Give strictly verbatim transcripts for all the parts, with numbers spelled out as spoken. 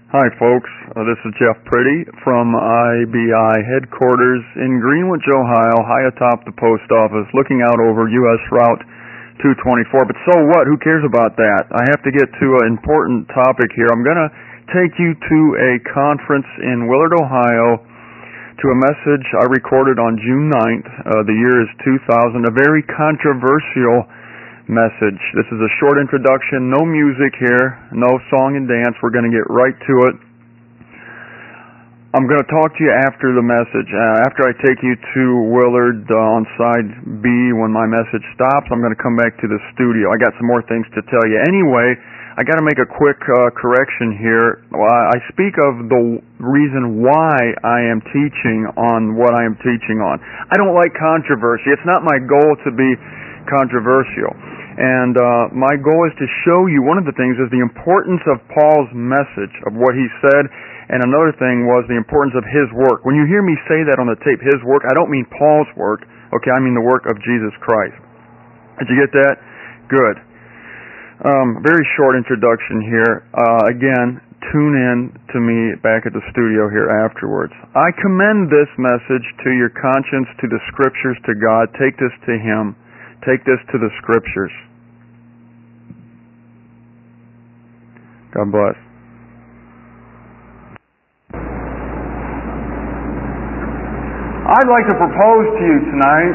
Hi folks, uh, this is Jeff Pretty from I B I headquarters in Greenwich, Ohio, high atop the post office, looking out over U S Route two twenty-four. But so what? Who cares about that? I have to get to an important topic here. I'm going to take you to a conference in Willard, Ohio, to a message I recorded on June ninth. Uh, the year is two thousand, a very controversial message. This is a short introduction, no music here, no song and dance. We're going to get right to it. I'm going to talk to you after the message. Uh, after I take you to Willard uh, on side B, when my message stops, I'm going to come back to the studio. I got some more things to tell you. Anyway, I got to make a quick uh, correction here. Well, I speak of the reason why I am teaching on what I am teaching on. I don't like controversy. It's not my goal to be controversial. And uh, my goal is to show you, one of the things is the importance of Paul's message, of what he said, and another thing was the importance of his work. When you hear me say that on the tape, his work, I don't mean Paul's work, okay, I mean the work of Jesus Christ. Did you get that? Good. Um, very short introduction here. Uh, again, tune in to me back at the studio here afterwards. I commend this message to your conscience, to the Scriptures, to God. Take this to Him. Take this to the Scriptures. God bless. I'd like to propose to you tonight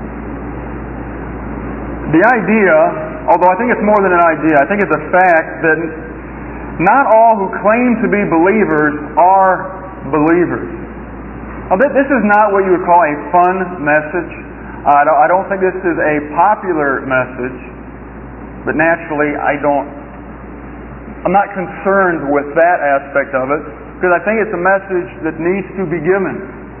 the idea, although I think it's more than an idea, I think it's a fact that not all who claim to be believers are believers. Now, this is not what you would call a fun message. I don't think this is a popular message, but naturally I don't I'm not concerned with that aspect of it, because I think it's a message that needs to be given.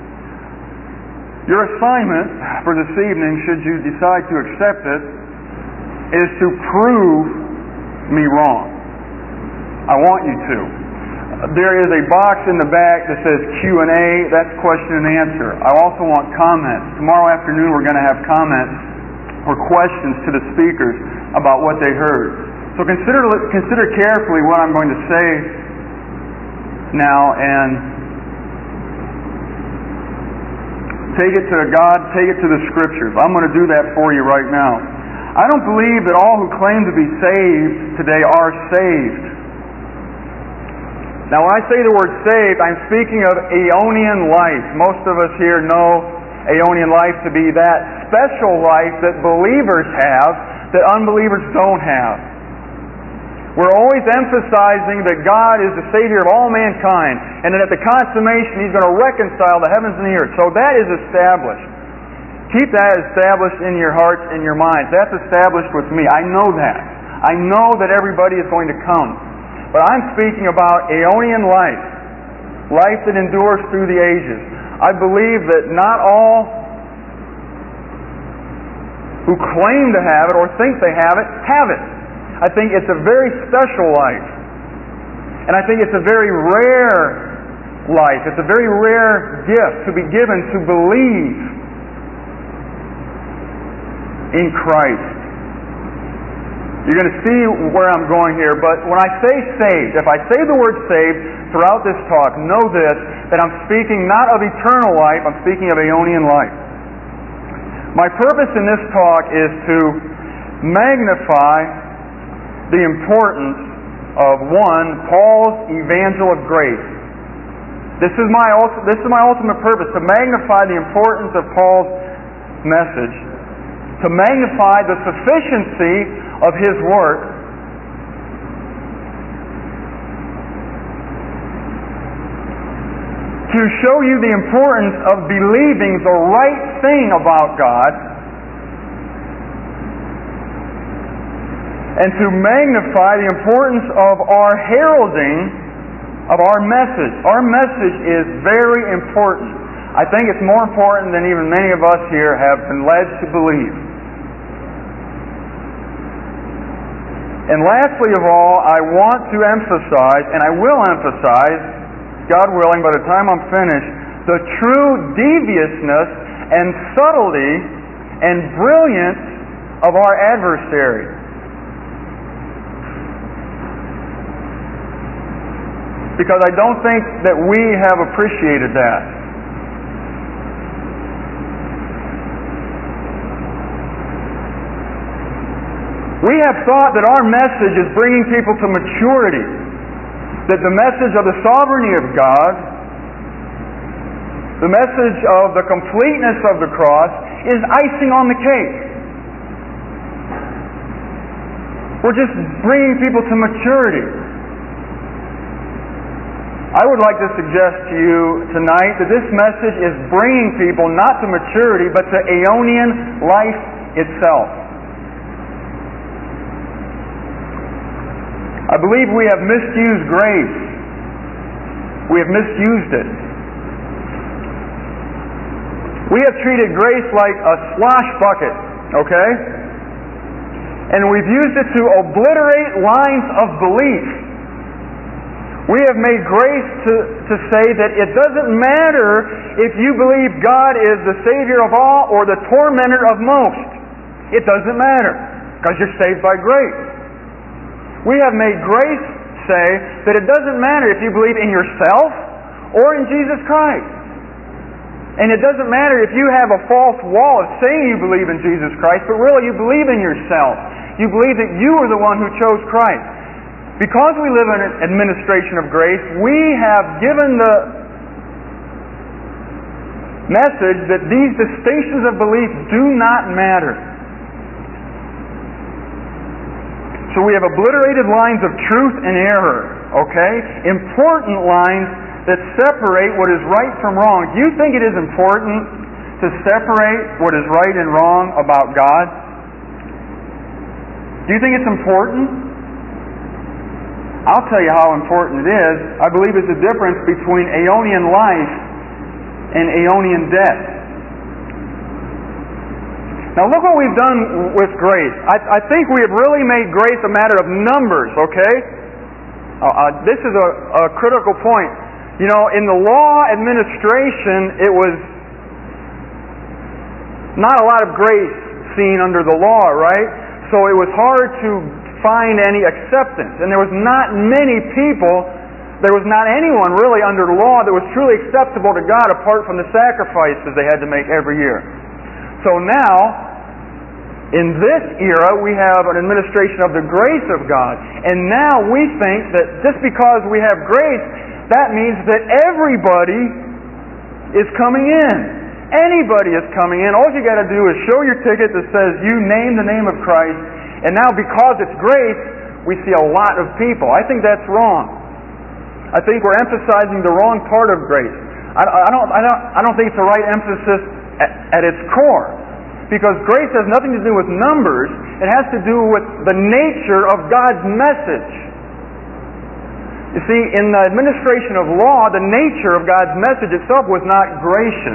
Your assignment for this evening, should you decide to accept it, is to prove me wrong. I want you to. There is a box in the back that says Q and A. That's question and answer. I also want comments. Tomorrow afternoon we're going to have comments or questions to the speakers about what they heard. So consider consider carefully what I'm going to say now, and take it to God, take it to the Scriptures. I'm going to do that for you right now. I don't believe that all who claim to be saved today are saved. Now, when I say the word saved, I'm speaking of Aeonian life. Most of us here know Aeonian life to be that special life that believers have that unbelievers don't have. We're always emphasizing that God is the Savior of all mankind, and that at the consummation He's going to reconcile the heavens and the earth. So that is established. Keep that established in your hearts and your minds. That's established with me. I know that. I know that everybody is going to come. But I'm speaking about Aeonian life, life that endures through the ages. I believe that not all who claim to have it or think they have it, have it. I think it's a very special life. And I think it's a very rare life. It's a very rare gift to be given to believe in Christ. You're going to see where I'm going here, but when I say saved, if I say the word saved throughout this talk, know this, that I'm speaking not of eternal life, I'm speaking of Aeonian life. My purpose in this talk is to magnify the importance of, one, Paul's evangel of grace. This is my this is my ultimate purpose, to magnify the importance of Paul's message, to magnify the sufficiency of his work, to show you the importance of believing the right thing about God, and to magnify the importance of our heralding of our message. Our message is very important. I think it's more important than even many of us here have been led to believe. And lastly of all, I want to emphasize, and I will emphasize, God willing, by the time I'm finished, the true deviousness and subtlety and brilliance of our adversary. because I don't think that we have appreciated that. We have thought that our message is bringing people to maturity, that the message of the sovereignty of God, the message of the completeness of the cross, is icing on the cake. We're just bringing people to maturity. I would like to suggest to you tonight that this message is bringing people not to maturity, but to Aeonian life itself. I believe we have misused grace. We have misused it. We have treated grace like a slosh bucket, okay? And we've used it to obliterate lines of belief. We have made grace to, to say that it doesn't matter if you believe God is the Savior of all or the tormentor of most. It doesn't matter, because you're saved by grace. We have made grace say that it doesn't matter if you believe in yourself or in Jesus Christ. And it doesn't matter if you have a false wall of saying you believe in Jesus Christ, but really you believe in yourself. You believe that you are the one who chose Christ. Because we live in an administration of grace, we have given the message that these distinctions of belief do not matter. So we have obliterated lines of truth and error, okay? Important lines that separate what is right from wrong. Do you think it is important to separate what is right and wrong about God? Do you think it's important? I'll tell you how important it is. I believe it's the difference between Aeonian life and Aeonian death. Now look what we've done with grace. I, I think we have really made grace a matter of numbers, okay? Uh, uh, this is a, a critical point. You know, in the law administration, it was not a lot of grace seen under the law, right? So it was hard to find any acceptance. And there was not many people, there was not anyone really under the law that was truly acceptable to God apart from the sacrifices they had to make every year. So now, in this era, we have an administration of the grace of God. And now we think that just because we have grace, that means that everybody is coming in. Anybody is coming in. All you got to do is show your ticket that says you name the name of Christ. And now because it's grace, we see a lot of people. I think that's wrong. I think we're emphasizing the wrong part of grace. I, I don't, I don't, I don't think it's the right emphasis at, at its core. Because grace has nothing to do with numbers. It has to do with the nature of God's message. You see, in the administration of law, the nature of God's message itself was not gracious.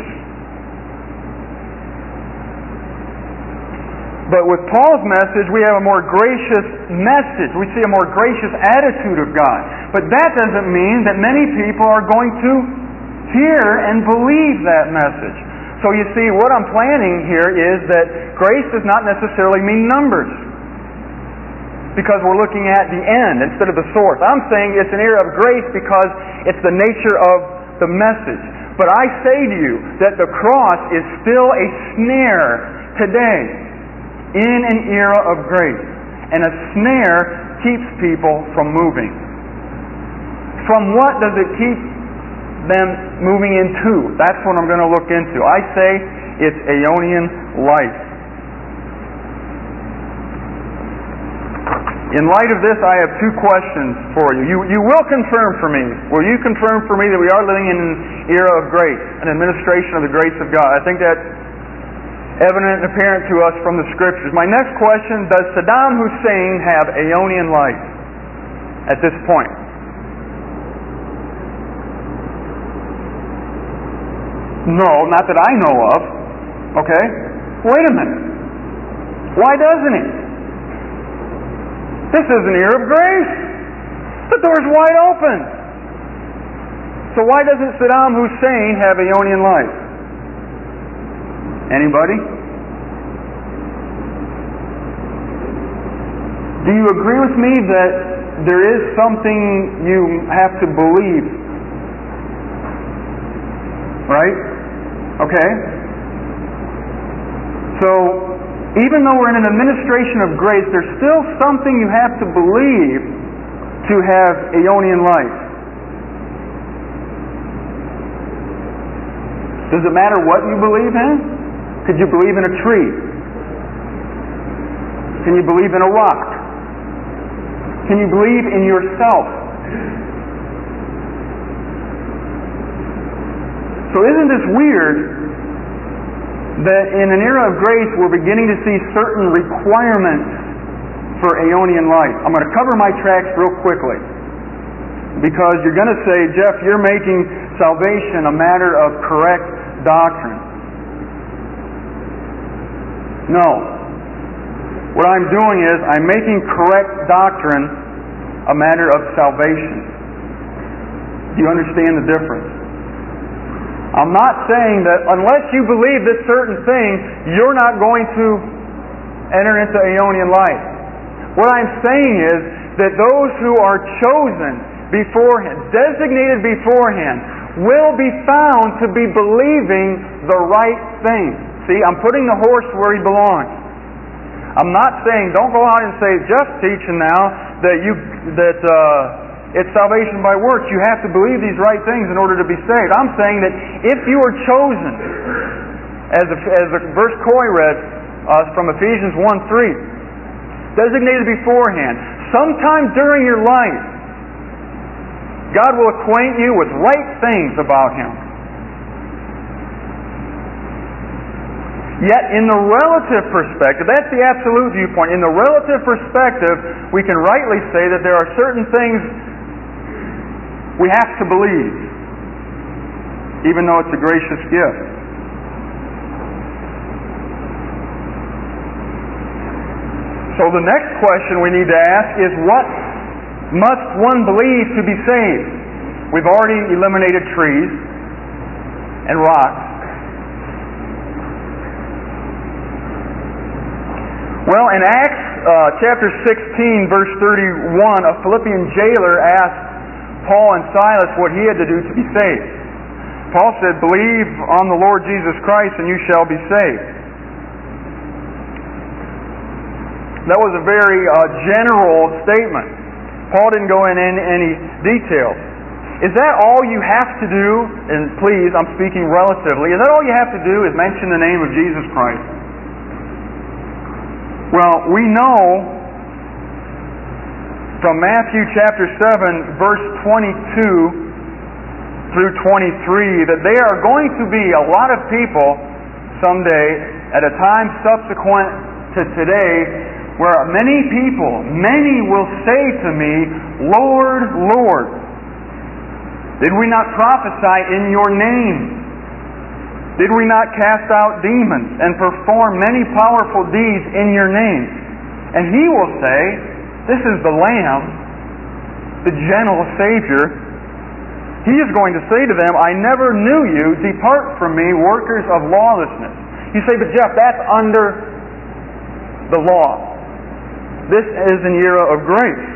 But with Paul's message, we have a more gracious message. We see a more gracious attitude of God. But that doesn't mean that many people are going to hear and believe that message. So you see, what I'm planning here is that grace does not necessarily mean numbers, because we're looking at the end instead of the source. I'm saying it's an era of grace because it's the nature of the message. But I say to you that the cross is still a snare today in an era of grace. And a snare keeps people from moving. From what does it keep them moving into? That's what I'm going to look into. I say it's Aeonian life. In light of this, I have two questions for you. You, you will confirm for me. Will you confirm for me that we are living in an era of grace, an administration of the grace of God? I think that's evident and apparent to us from the Scriptures. My next question, does Saddam Hussein have Aeonian life at this point? No, not that I know of. Okay? Wait a minute. Why doesn't he? This is an era of grace. The door's wide open. So why doesn't Saddam Hussein have Aeonian life? Anybody? Do you agree with me that there is something you have to believe? Right? Okay. So, even though we're in an administration of grace, there's still something you have to believe to have Aeonian life. Does it matter what you believe in? Could you believe in a tree? Can you believe in a rock? Can you believe in yourself? So isn't this weird that in an era of grace we're beginning to see certain requirements for Aeonian life? I'm going to cover my tracks real quickly, because you're going to say, Jeff, you're making salvation a matter of correct doctrine. No. What I'm doing is I'm making correct doctrine a matter of salvation. Do you understand the difference? I'm not saying that unless you believe this certain thing, you're not going to enter into Aeonian life. What I'm saying is that those who are chosen beforehand, designated beforehand, will be found to be believing the right thing. See, I'm putting the horse where he belongs. I'm not saying, don't go out and say, Jeff's teaching now that you that uh, it's salvation by works. You have to believe these right things in order to be saved. I'm saying that if you are chosen, as the, as the verse Coy read uh, from Ephesians one three, designated beforehand, sometime during your life, God will acquaint you with right things about Him. Yet in the relative perspective, that's the absolute viewpoint, in the relative perspective, we can rightly say that there are certain things we have to believe, even though it's a gracious gift. So the next question we need to ask is, what must one believe to be saved? We've already eliminated trees and rocks. Well, in Acts uh, chapter sixteen, verse thirty-one, a Philippian jailer asked Paul and Silas what he had to do to be saved. Paul said, believe on the Lord Jesus Christ and you shall be saved. That was a very uh, general statement. Paul didn't go in any detail. Is that all you have to do? And please, I'm speaking relatively. Is that all you have to do is mention the name of Jesus Christ? Well, we know from Matthew chapter seven, verse twenty-two through twenty-three, that there are going to be a lot of people someday, at a time subsequent to today, where many people, many will say to me, Lord, Lord, did we not prophesy in your name? Did we not cast out demons and perform many powerful deeds in your name? And he will say, this is the Lamb, the gentle Savior. He is going to say to them, I never knew you. Depart from me, workers of lawlessness. You say, but Jeff, that's under the law. This is an era of grace.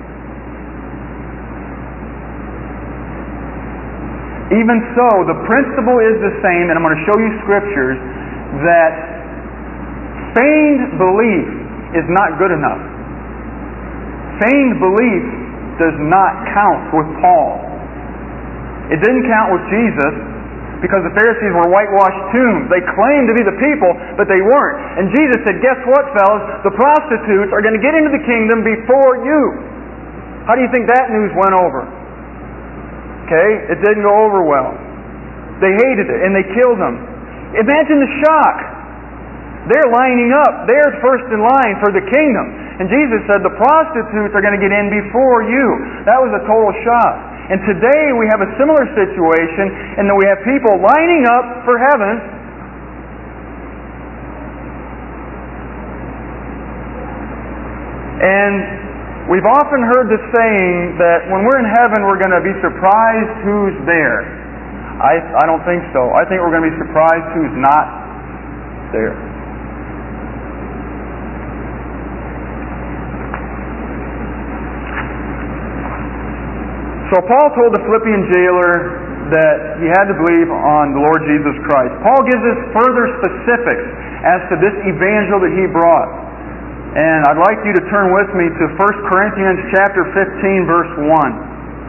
Even so, the principle is the same, and I'm going to show you scriptures, that feigned belief is not good enough. Feigned belief does not count with Paul. It didn't count with Jesus, because the Pharisees were whitewashed tombs. They claimed to be the people, but they weren't. And Jesus said, guess what, fellas? The prostitutes are going to get into the kingdom before you. How do you think that news went over? Okay, it didn't go over well. They hated it, and they killed him. Imagine the shock. They're lining up. They're first in line for the kingdom. And Jesus said, the prostitutes are going to get in before you. That was a total shock. And today we have a similar situation, in that we have people lining up for heaven, and we've often heard the saying that when we're in heaven we're going to be surprised who's there. I, I don't think so. I think we're going to be surprised who's not there. So Paul told the Philippian jailer that he had to believe on the Lord Jesus Christ. Paul gives us further specifics as to this evangel that he brought. And I'd like you to turn with me to First Corinthians chapter fifteen, verse one.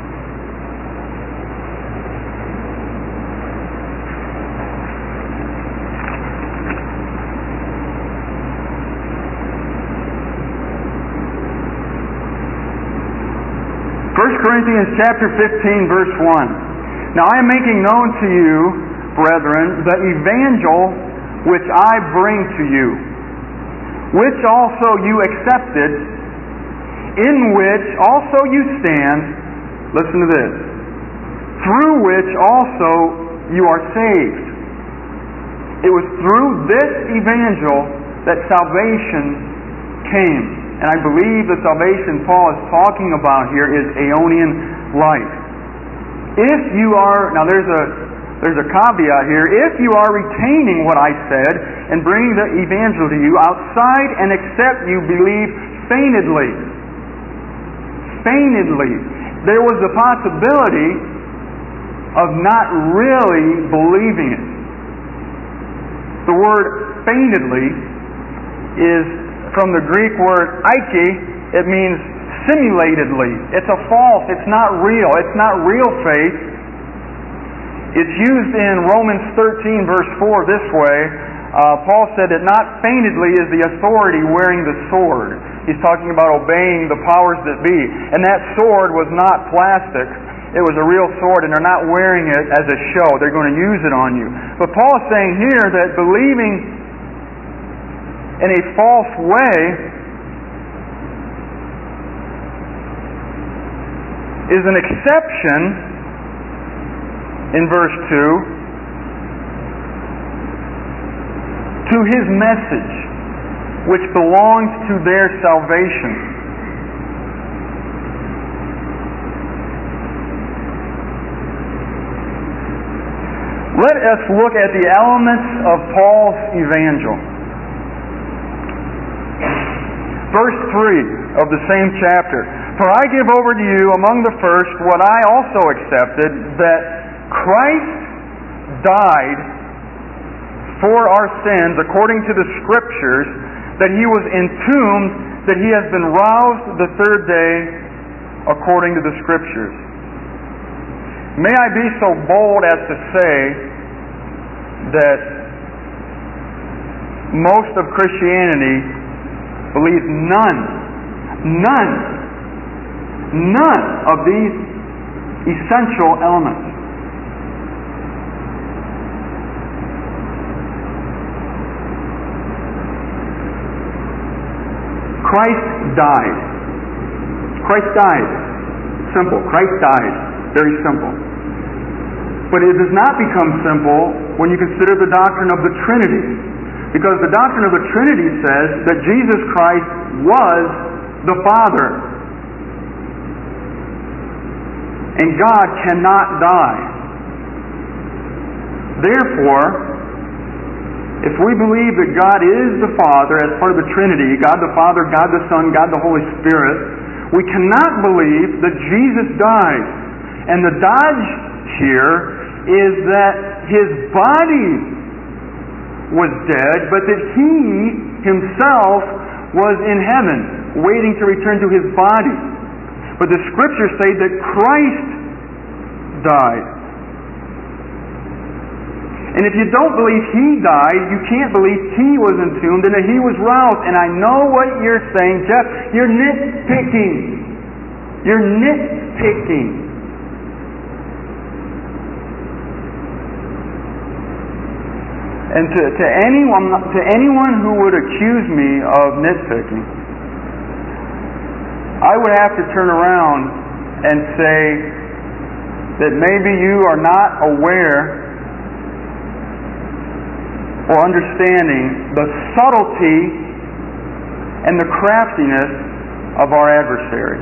First Corinthians chapter fifteen, verse one. Now I am making known to you, brethren, the evangel which I bring to you, which also you accepted, in which also you stand, listen to this, through which also you are saved. It was through this evangel that salvation came. And I believe the salvation Paul is talking about here is Aeonian life. If you are, now there's a there's a caveat here, if you are retaining what I said and bringing the evangel to you outside and except you believe feignedly. Feignedly. There was the possibility of not really believing it. The word feignedly is from the Greek word eike. It means simulatedly. It's a false, it's not real, it's not real faith. It's used in Romans thirteen verse four this way. Uh, Paul said that not feignedly is the authority wearing the sword. He's talking about obeying the powers that be. And that sword was not plastic. It was a real sword, and they're not wearing it as a show. They're going to use it on you. But Paul is saying here that believing in a false way is an exception in verse two to his message, which belongs to their salvation. Let us look at the elements of Paul's evangel. Verse three of the same chapter. For I give over to you among the first what I also accepted, that Christ died for our sins according to the Scriptures, that He was entombed, that He has been roused the third day according to the Scriptures. May I be so bold as to say that most of Christianity believes none, none, none of these essential elements. Christ died. Christ died. Simple. Christ died. Very simple. But it does not become simple when you consider the doctrine of the Trinity. Because the doctrine of the Trinity says that Jesus Christ was the Father. And God cannot die. Therefore, if we believe that God is the Father as part of the Trinity, God the Father, God the Son, God the Holy Spirit, we cannot believe that Jesus died. And the dodge here is that His body was dead, but that He Himself was in heaven, waiting to return to His body. But the Scriptures say that Christ died. And if you don't believe He died, you can't believe He was entombed and that He was roused. And I know what you're saying, Jeff. You're nitpicking. You're nitpicking. And to, to anyone to anyone who would accuse me of nitpicking, I would have to turn around and say that maybe you are not aware or understanding the subtlety and the craftiness of our adversary.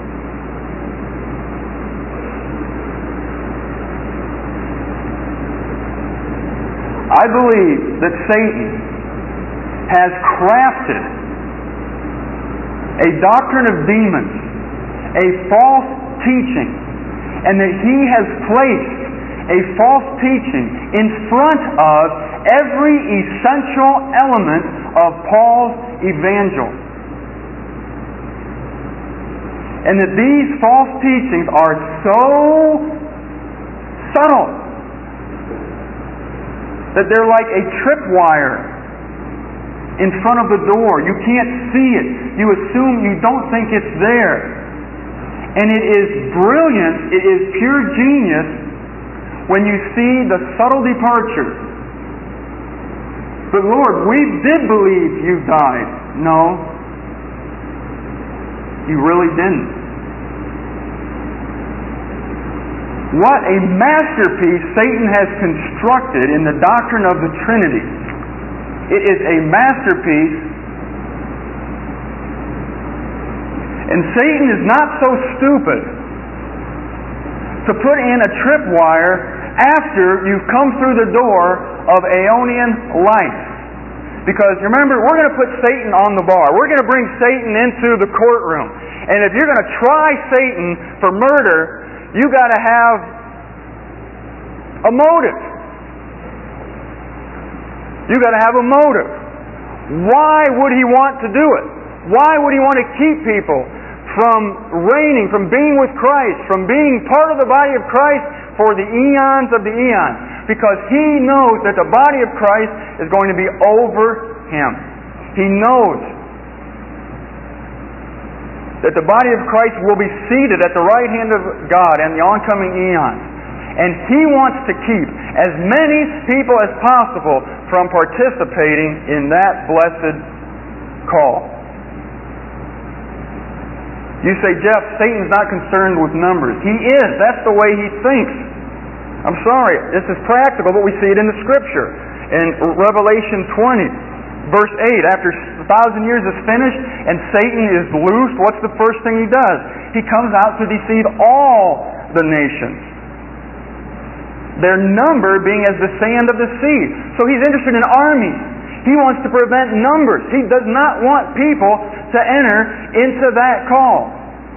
I believe that Satan has crafted a doctrine of demons, a false teaching, and that he has placed a false teaching in front of every essential element of Paul's evangel. And that these false teachings are so subtle that they're like a tripwire in front of the door. You can't see it. You assume, you don't think it's there. And it is brilliant, it is pure genius when you see the subtle departures. But Lord, we did believe you died. No, you really didn't. What a masterpiece Satan has constructed in the doctrine of the Trinity. It is a masterpiece. And Satan is not so stupid to put in a tripwire after you've come through the door of Aeonian life. Because remember, we're going to put Satan on the bar. We're going to bring Satan into the courtroom. And if you're going to try Satan for murder, you got to have a motive. You got to have a motive. Why would he want to do it? Why would he want to keep people from reigning, from being with Christ, from being part of the body of Christ for the eons of the eons? Because he knows that the body of Christ is going to be over him. He knows that the body of Christ will be seated at the right hand of God in the oncoming eons. And he wants to keep as many people as possible from participating in that blessed call. You say, Jeff, Satan's not concerned with numbers. He is. That's the way he thinks. I'm sorry. This is practical, but we see it in the Scripture. In Revelation twenty, verse eight, after a thousand years is finished and Satan is loosed, what's the first thing he does? He comes out to deceive all the nations. Their number being as the sand of the sea. So he's interested in armies. He wants to prevent numbers. He does not want people to enter into that call.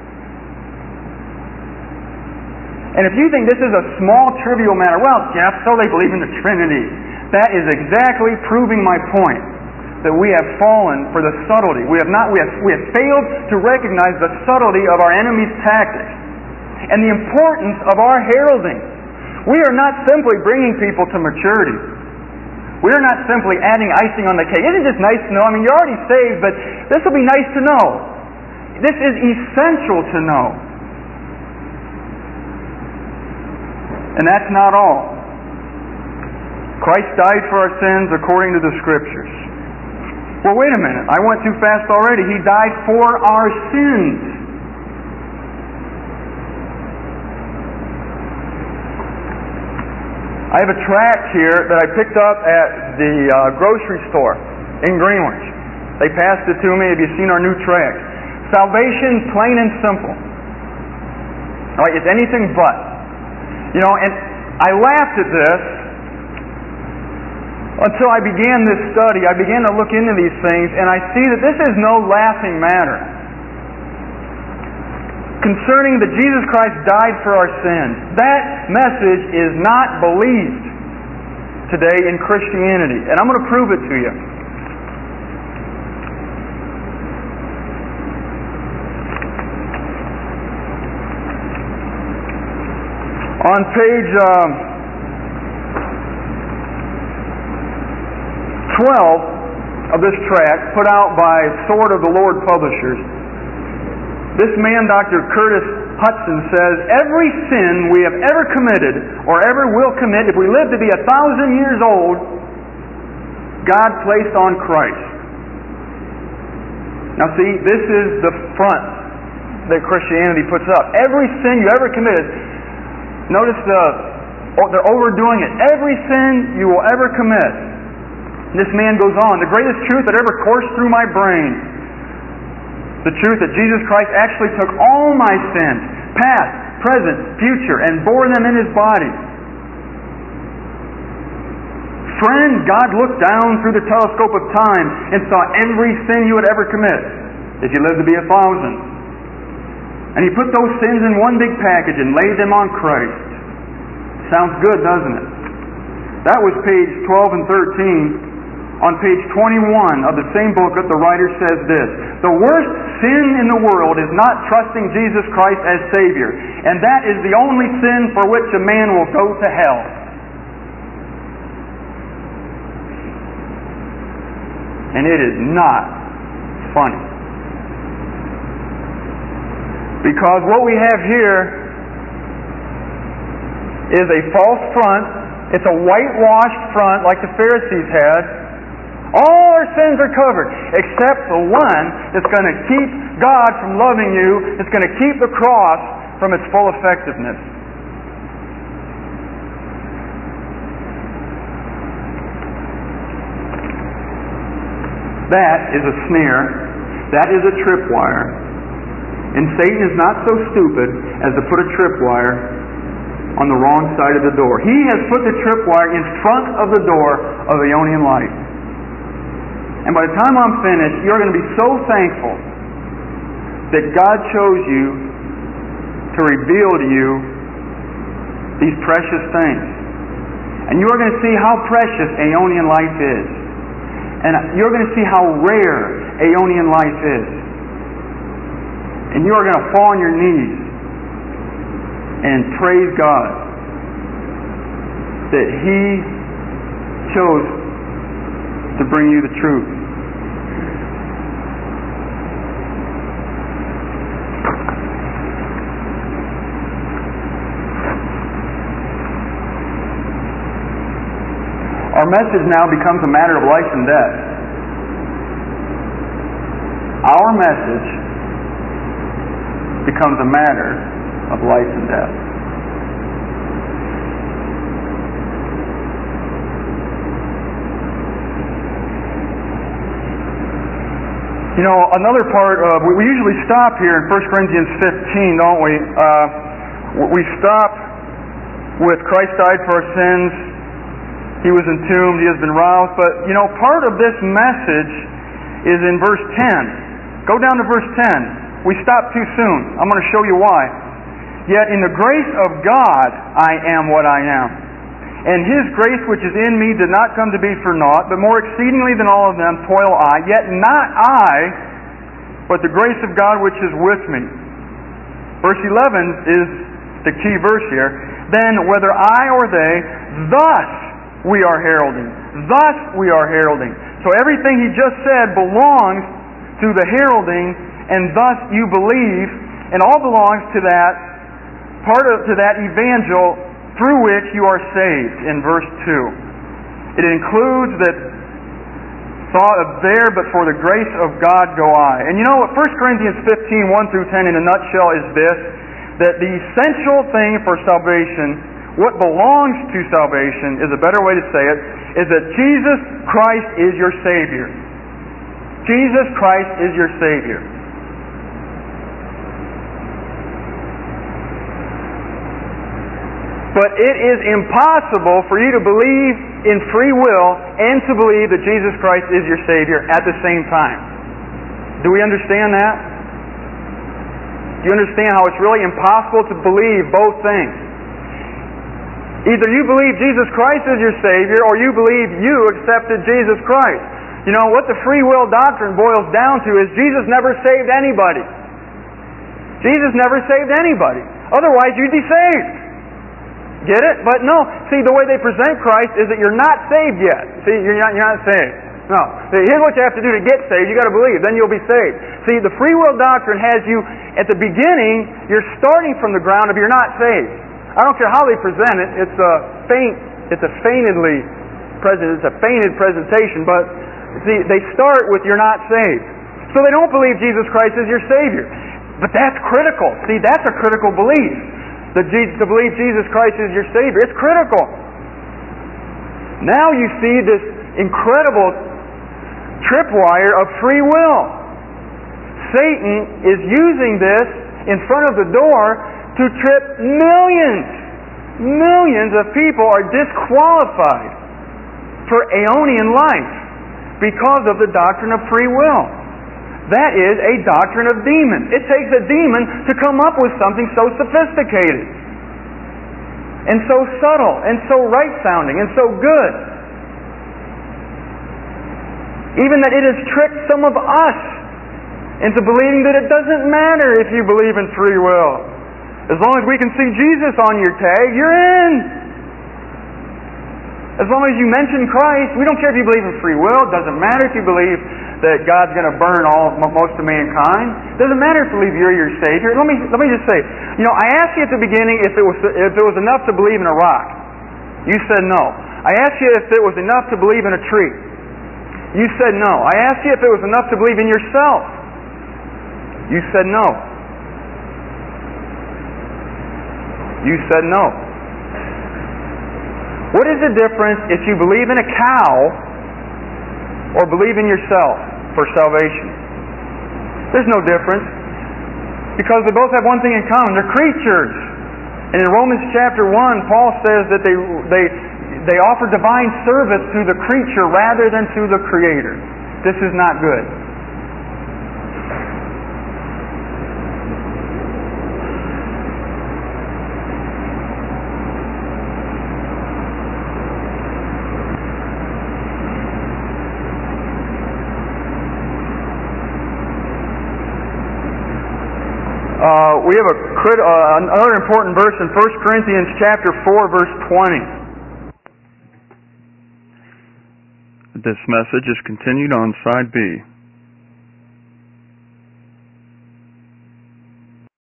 And if you think this is a small, trivial matter, well, Jeff, so they believe in the Trinity. That is exactly proving my point. That we have fallen for the subtlety. We have not. We have, we have failed to recognize the subtlety of our enemy's tactics. And the importance of our heralding. We are not simply bringing people to maturity. We are not simply adding icing on the cake. Isn't it just nice to know? I mean, you're already saved, but this will be nice to know. This is essential to know. And that's not all. Christ died for our sins according to the Scriptures. Well, wait a minute. I went too fast already. He died for our sins. I have a tract here that I picked up at the uh, grocery store in Greenwich. They passed it to me. Have you seen our new tract? Salvation, plain and simple. All right, it's anything but. You know, and I laughed at this until I began this study. I began to look into these things, and I see that this is no laughing matter. Concerning that Jesus Christ died for our sins. That message is not believed today in Christianity. And I'm going to prove it to you. On page uh, twelve of this tract, put out by Sword of the Lord Publishers, this man, Doctor Curtis Hudson, says, every sin we have ever committed or ever will commit, if we live to be a thousand years old, God placed on Christ. Now see, this is the front that Christianity puts up. Every sin you ever committed, notice the, they're overdoing it. Every sin you will ever commit. This man goes on, the greatest truth that ever coursed through my brain, the truth that Jesus Christ actually took all my sins, past, present, future, and bore them in His body. Friend, God looked down through the telescope of time and saw every sin you would ever commit, if you lived to be a thousand. And He put those sins in one big package and laid them on Christ. Sounds good, doesn't it? That was page twelve and thirteen. On page twenty-one of the same book, the writer says this: the worst sin in the world is not trusting Jesus Christ as Savior, and that is the only sin for which a man will go to hell. And it is not funny. Because what we have here is a false front. It's a whitewashed front like the Pharisees had. All our sins are covered, except the one that's going to keep God from loving you, that's going to keep the cross from its full effectiveness. That is a snare. That is a tripwire. And Satan is not so stupid as to put a tripwire on the wrong side of the door. He has put the tripwire in front of the door of Aeonian life. And by the time I'm finished, you're going to be so thankful that God chose you to reveal to you these precious things. And you're going to see how precious Aeonian life is. And you're going to see how rare Aeonian life is. And you are going to fall on your knees and praise God that He chose to bring you the truth. Our message now becomes a matter of life and death. Our message becomes a matter of life and death. You know, another part of, we usually stop here in First Corinthians fifteen, don't we? Uh, we stop with Christ died for our sins, He was entombed, He has been roused. But, you know, part of this message is in verse ten. Go down to verse ten. We stopped too soon. I'm going to show you why. Yet in the grace of God I am what I am. And His grace which is in me did not come to be for naught, but more exceedingly than all of them toil I, yet not I, but the grace of God which is with me. Verse eleven is the key verse here. Then whether I or they, thus we are heralding. Thus we are heralding. So everything he just said belongs to the heralding, and thus you believe, and all belongs to that part of to that evangel through which you are saved in verse two. It includes that thought of there, but for the grace of God go I. And you know what First Corinthians fifteen, one through ten in a nutshell is this, that the essential thing for salvation, what belongs to salvation is a better way to say it, is that Jesus Christ is your Savior. Jesus Christ is your Savior. But it is impossible for you to believe in free will and to believe that Jesus Christ is your Savior at the same time. Do we understand that? Do you understand how it's really impossible to believe both things? Either you believe Jesus Christ is your Savior, or you believe you accepted Jesus Christ. You know, what the free will doctrine boils down to is Jesus never saved anybody. Jesus never saved anybody. Otherwise, you'd be saved. Get it? But no. See, the way they present Christ is that you're not saved yet. See, you're not, you're not saved. No. See, here's what you have to do to get saved. You've got to believe. Then you'll be saved. See, the free will doctrine has you, at the beginning, you're starting from the ground of you're not saved. I don't care how they present it. It's a faint, it's a feintedly present, it's a feinted presentation, but see, they start with you're not saved. So they don't believe Jesus Christ is your Savior. But that's critical. See, that's a critical belief. The, to believe Jesus Christ is your Savior. It's critical. Now you see this incredible tripwire of free will. Satan is using this in front of the door to trip millions, millions of people are disqualified for Aeonian life because of the doctrine of free will. That is a doctrine of demons. It takes a demon to come up with something so sophisticated and so subtle and so right-sounding and so good. Even that it has tricked some of us into believing that it doesn't matter if you believe in free will. As long as we can see Jesus on your tag, you're in. As long as you mention Christ, we don't care if you believe in free will. It doesn't matter if you believe that God's going to burn all most of mankind. It doesn't matter if you believe you're your Savior. Let me let me just say, you know, I asked you at the beginning if it was if it was enough to believe in a rock. You said no. I asked you if it was enough to believe in a tree. You said no. I asked you if it was enough to believe in yourself. You said no. You said no. What is the difference if you believe in a cow or believe in yourself for salvation? There's no difference, because they both have one thing in common. They're creatures. And in Romans chapter one, Paul says that they they they offer divine service to the creature rather than to the Creator. This is not good. Uh, we have a crit, uh, another important verse in First Corinthians chapter four, verse twenty. This message is continued on side B.